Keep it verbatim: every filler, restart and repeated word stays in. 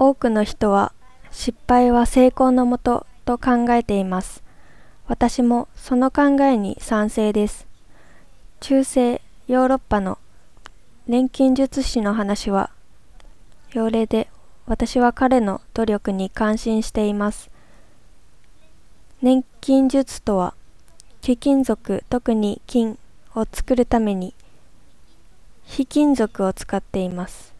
多くの人は失敗は成功のもとと考えています。私もその考えに賛成です。中世ヨーロッパの錬金術師の話は要例で、私は彼の努力に感心しています。錬金術とは、貴金属、特に金を作るために非金属を使っています。